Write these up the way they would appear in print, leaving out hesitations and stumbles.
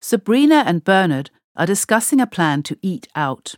Sabrina and Bernard are discussing a plan to eat out.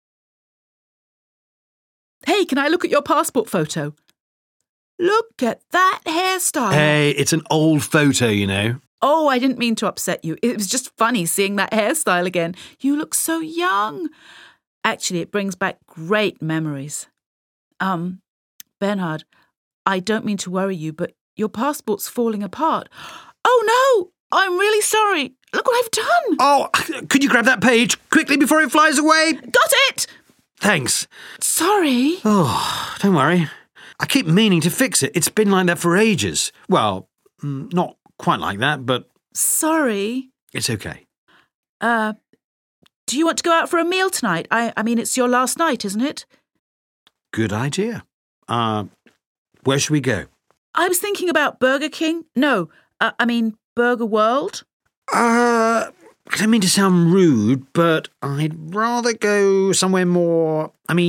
Hey, can I look at your passport photo? Look at that hairstyle. Hey, it's an old photo, you know. Oh, I didn't mean to upset you. It was just funny seeing that hairstyle again. You look so young. Actually, it brings back great memories. Bernhard, I don't mean to worry you, but your passport's falling apart. Oh, no! I'm really sorry. Look what I've done. Oh, could you grab that page quickly before it flies away? Got it! Thanks. Sorry. Oh, don't worry. I keep meaning to fix it. It's been like that for ages. Well, not quite like that, but... Sorry. It's okay. Do you want to go out for a meal tonight? I mean, it's your last night, isn't it? Good idea. Where should we go? I was thinking about Burger King. No, I mean Burger World. I don't mean to sound rude, but I'd rather go somewhere more...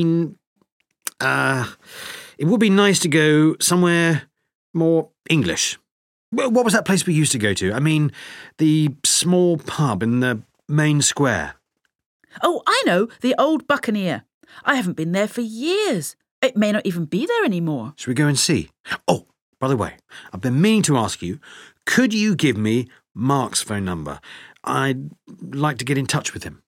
it would be nice to go somewhere more English. What was that place we used to go to? I mean, the small pub in the main square. Oh, I know, the Old Buccaneer. I haven't been there for years. It may not even be there anymore. Should we go and see? Oh, by the way, I've been meaning to ask you, could you give me Mark's phone number? I'd like to get in touch with him.